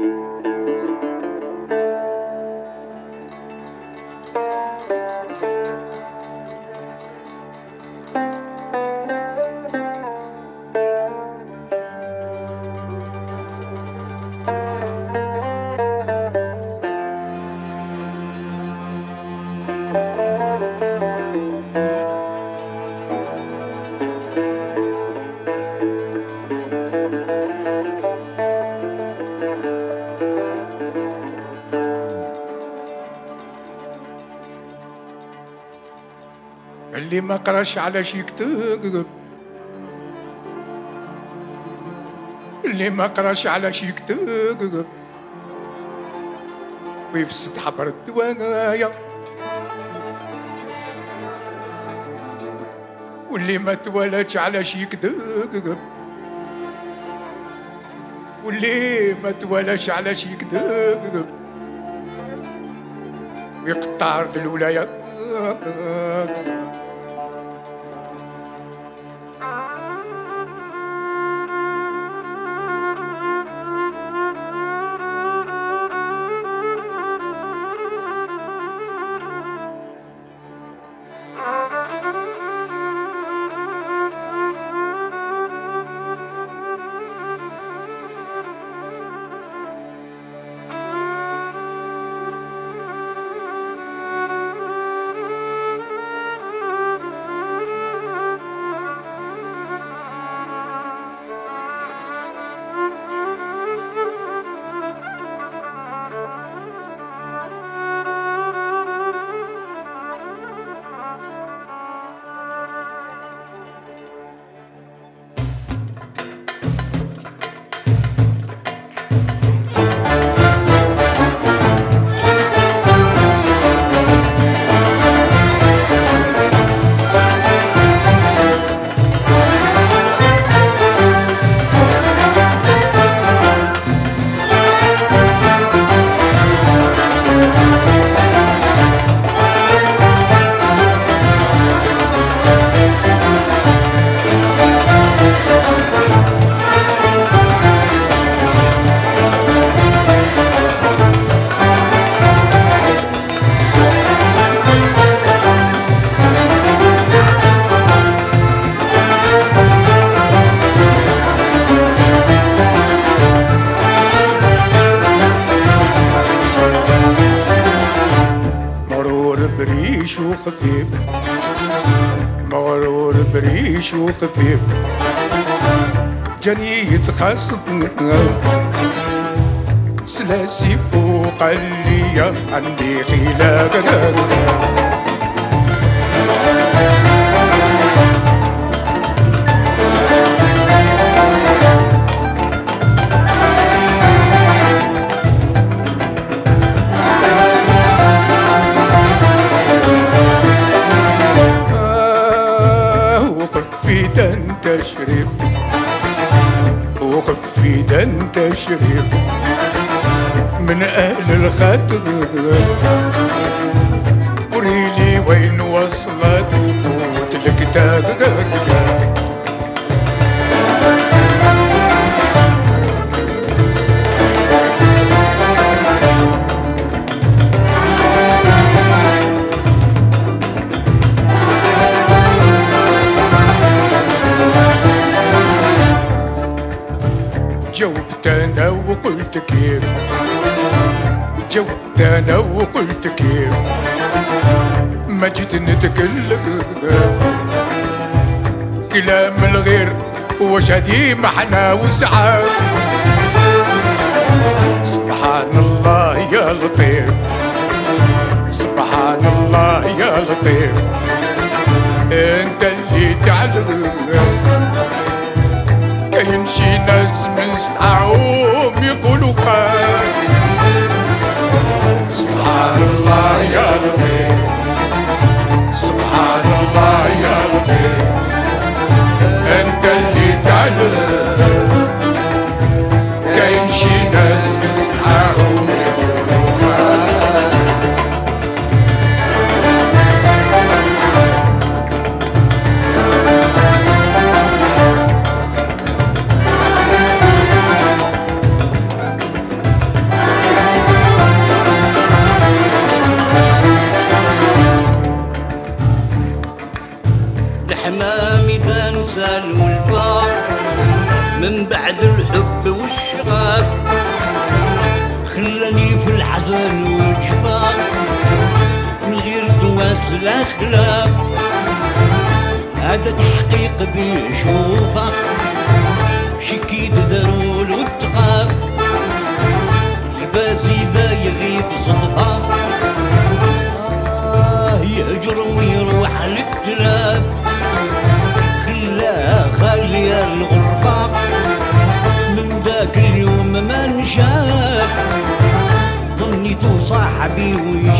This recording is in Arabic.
اللي ما قراش على شي كتاب، اللي ما قراش على شي كتاب ويفسد حبر الدوايا، واللي ما تولدش على شي كتاب، واللي ما تولدش على شي كتاب ويقطع أرض الولاية. بريش وخفيف، مغرور بريش وخفيف، جاني يتخاصم سلاسي فوق اللي عندي خلاق. تشريف وقف في دن تشريف من أهل الخطر، وريلي وين وصلت قوة الكتاب. جاوبت انا وقلت كيف، جاوبت انا وقلت كيف، ما جيت نتكلم كلام الغير واش هادي محنا وسعاف. سبحان الله يا لطيف، سبحان الله يا لطيف، انت اللي تعلم. كاين شي ناس مستعوم يقولوا قال سبحان الله يا لطيف، سبحان الله يا لطيف، انت اللي تعلم. كاين شي ناس مستعوم يقولوا قال. على خلاف، هذا تحقيق بيشوفه شكيت ضرور وتقاف، الباس إذا يغيب صدفة يهجر ويروح للتلاف، خلاها خالية الغرفة من ذاك اليوم ما نشاف، ظنيتو صاحبي